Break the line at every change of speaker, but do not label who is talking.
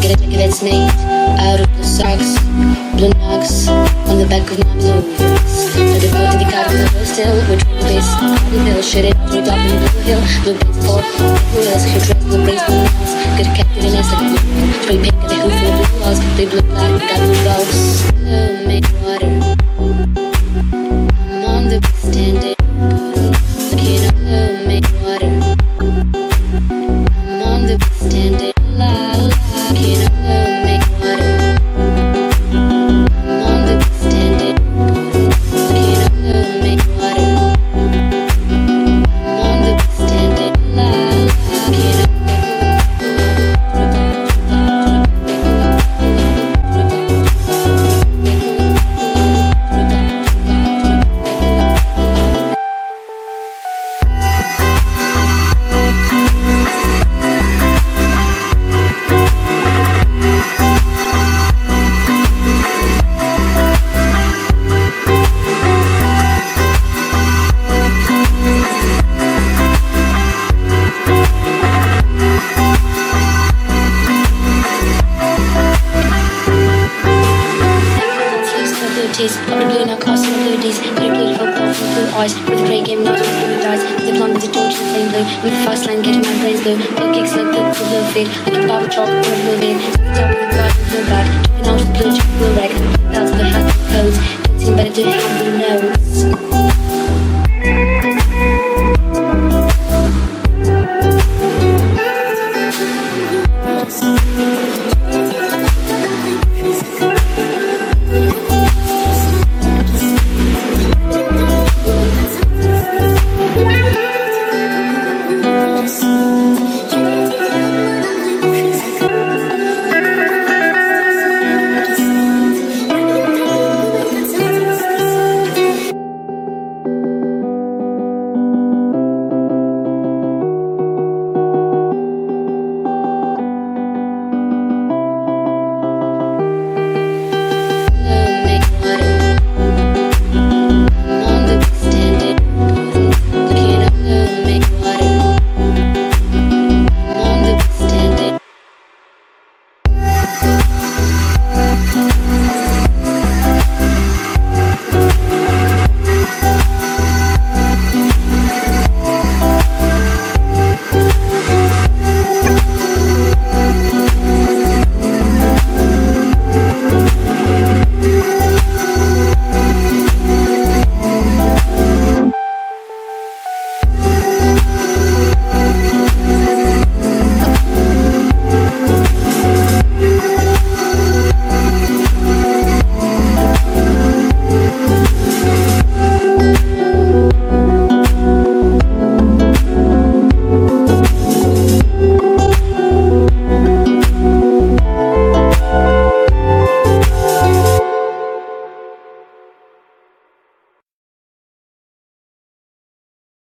Get a jacket that's made out of blue socks, blue nugs on the back of my blue vest. So the boat in the car will go still. We're trying to place the bill. Shit it out, we top in Blue Hill. Blue brains for blue wheels. Her dress, blue brains, blue nails. Get a cat in an ass like blue. Spray paint, got a hoof full of blue walls. They blue black, we got blue dogs. Blue made water. I'm on the bus standing. Looking up blue made water. I'm on the bus standing. La la. Looking up blue made water. I'm on the bus standing. Looking up blue made water. I'm on the bus standing. La la. Looking up. Of the blue now cast in the blue days. Got a beautiful girl from blue eyes. With a grey game, not with blue eyes. With a blonde, with a torch, and flame blue. With a fast line, getting my brains blue. Blue kicks like the blue fade. Like a barber chalk on a blue vein.